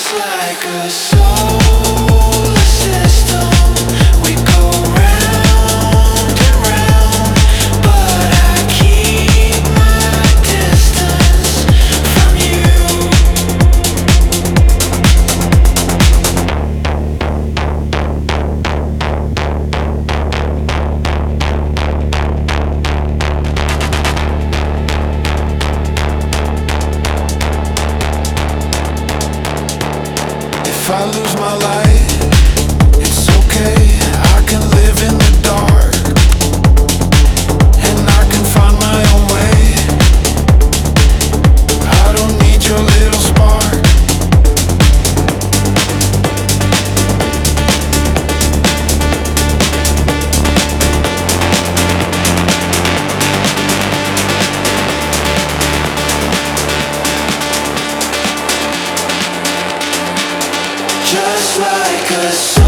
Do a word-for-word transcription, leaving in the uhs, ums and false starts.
like a solar system, we go round and round, but I keep my distance from you. If I lose my light, it's okay. I can live in the dark, and I can find my own way. I don't need your little spark. Just like a